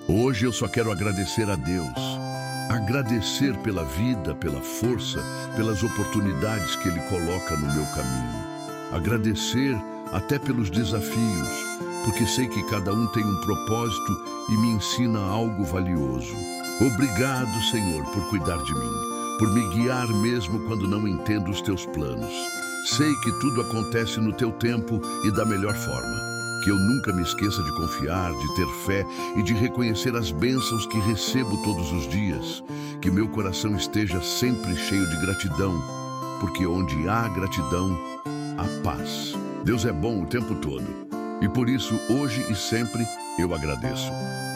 Hoje eu só quero agradecer a Deus. Agradecer pela vida, pela força, pelas oportunidades que Ele coloca no meu caminho. Agradecer até pelos desafios, porque sei que cada um tem um propósito e me ensina algo valioso. Obrigado, Senhor, por cuidar de mim, por me guiar mesmo quando não entendo os teus planos. Sei que tudo acontece no teu tempo e da melhor forma. Que eu nunca me esqueça de confiar, de ter fé e de reconhecer as bênçãos que recebo todos os dias. Que meu coração esteja sempre cheio de gratidão, porque onde há gratidão, há paz. Deus é bom o tempo todo e por isso, hoje e sempre, eu agradeço.